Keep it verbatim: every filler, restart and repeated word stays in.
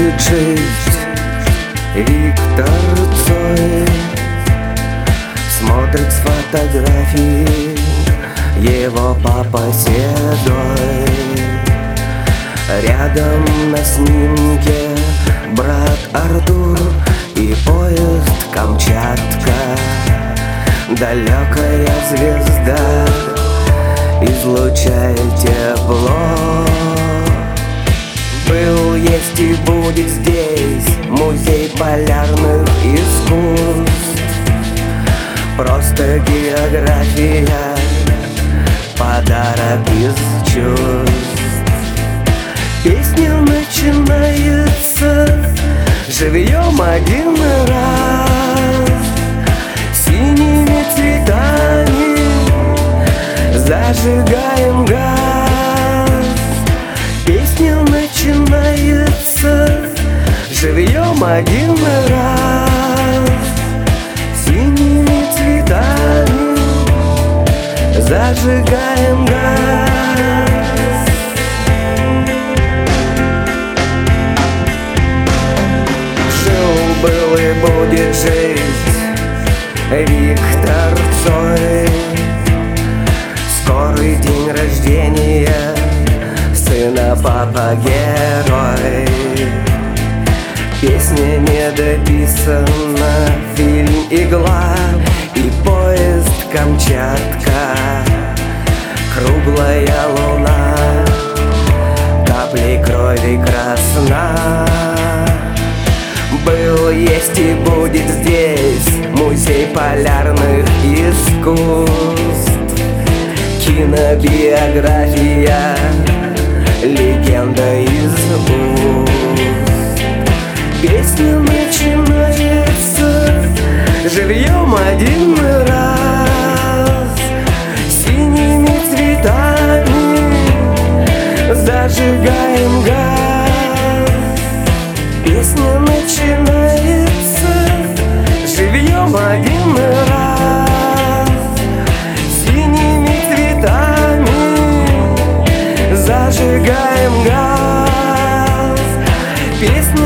будет жить Виктор Цой. Смотрит с фотографии его папа седой. Рядом на снимке брат Артур и поезд Камчатка. Далекая звезда излучает тепло. Был, есть и будет здесь музей полярных искусств. Просто география, подарок из чувств. Песня начинается живьем один раз. Синими цветами зажигаем газ. Песня начинается живьем один раз. Синими цветами зажигаем газ. Жил-был и будет жить Виктор Цой. Скорый день рождения сына папа герой. Песня не дописана, фильм «Игла» и поезд Камчатка. Круглая луна, каплей крови красна. Был, есть и будет здесь музей полярных искусств. Кинобиография, легенда из уст. Песня начинается живьем один раз. Синими цветами зажигаем газ. Песня начинается живьем один раз. Синими цветами зажигаем газ. Песня